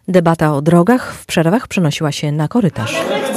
Debata o drogach w przerwach przenosiła się na korytarz.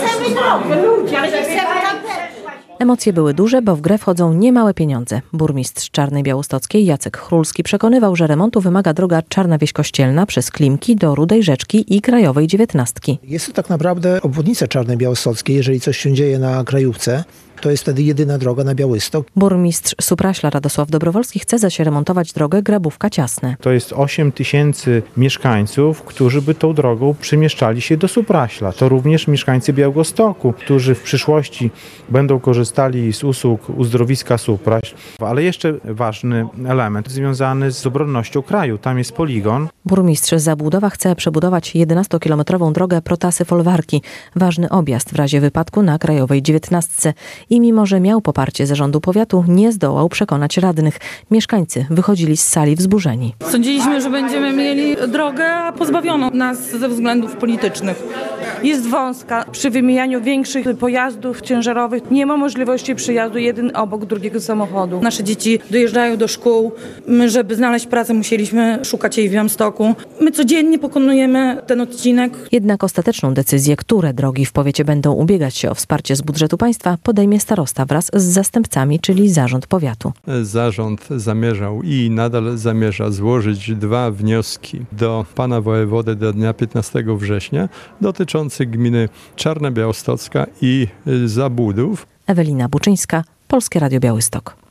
Emocje były duże, bo w grę wchodzą niemałe pieniądze. Burmistrz Czarnej Białostockiej Jacek Chrulski przekonywał, że remontu wymaga droga Czarna Wieś-Kościelna przez Klimki do Rudej Rzeczki i Krajowej 19. Jest to tak naprawdę obwodnica Czarnej Białostockiej. Jeżeli coś się dzieje na krajówce, to jest wtedy jedyna droga na Białystok. Burmistrz Supraśla Radosław Dobrowolski chce zaś remontować drogę Grabówka-Ciasne. To jest 8 000 mieszkańców, którzy by tą drogą przemieszczali się do Supraśla. To również mieszkańcy Białegostoku, którzy w przyszłości będą korzystali z usług uzdrowiska Supraśl. Ale jeszcze ważny element związany z obronnością kraju. Tam jest poligon. Burmistrz Zabłudowa chce przebudować 11-kilometrową drogę Protasy-Folwarki. Ważny objazd w razie wypadku na Krajowej 19. I mimo, że miał poparcie zarządu powiatu, nie zdołał przekonać radnych. Mieszkańcy wychodzili z sali wzburzeni. Sądziliśmy, że będziemy mieli drogę pozbawioną nas ze względów politycznych. Jest wąska. Przy wymienianiu większych pojazdów ciężarowych nie ma możliwości przyjazdu jeden obok drugiego samochodu. Nasze dzieci dojeżdżają do szkół. My, żeby znaleźć pracę, musieliśmy szukać jej w Białymstoku. My codziennie pokonujemy ten odcinek. Jednak ostateczną decyzję, które drogi w powiecie będą ubiegać się o wsparcie z budżetu państwa, podejmie starosta wraz z zastępcami, czyli zarząd powiatu. Zarząd zamierzał i nadal zamierza złożyć 2 wnioski do pana wojewody do dnia 15 września dotyczące gminy Czarna Białostocka i Zabłudów. Ewelina Buczyńska, Polskie Radio Białystok.